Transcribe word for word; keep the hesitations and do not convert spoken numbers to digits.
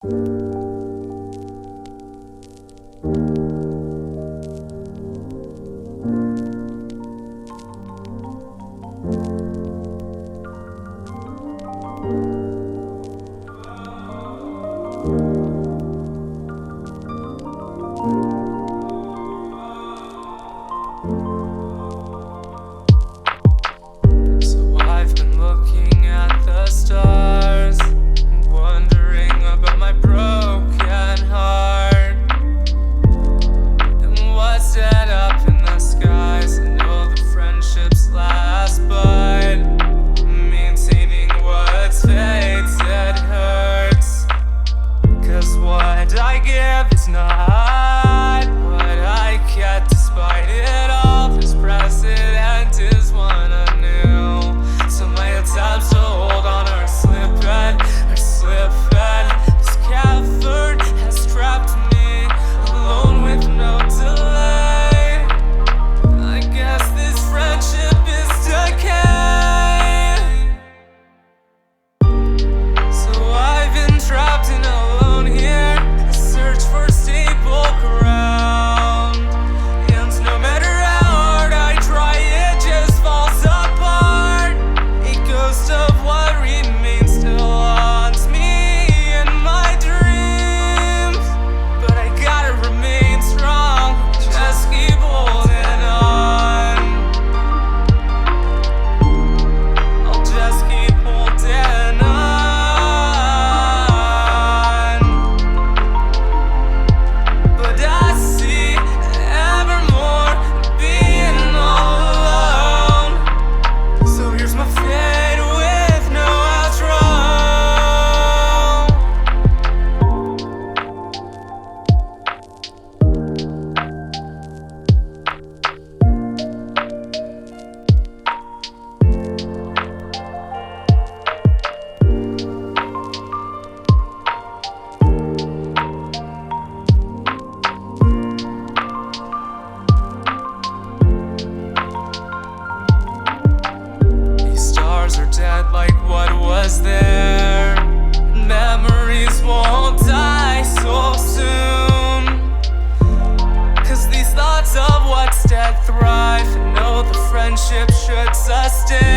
So I've been looking at the stars, wondering about my broken heart, and what's set up in the skies. I know the friendships last, but maintaining what's fated hurts. Cause what I give is not what I get, despite it all. This precedent is one anew, so my attempts to hold on are slipping, are slipping. This comfort has trapped me, alone with no delay. I guess this friendship is decay. So I've been trapped and alone here, I search for stable ground, and no matter how hard I try, it just falls apart. A ghost of what remains still haunts me in my dreams, but I gotta remain strong, just keep holding on. I'll just keep holding on. But I see ever more being all alone. So here's my fate with no outro. These stars are dead, like what was there. Memories won't die so soon, cause these thoughts of what's dead thrive, and know the friendship should sustain.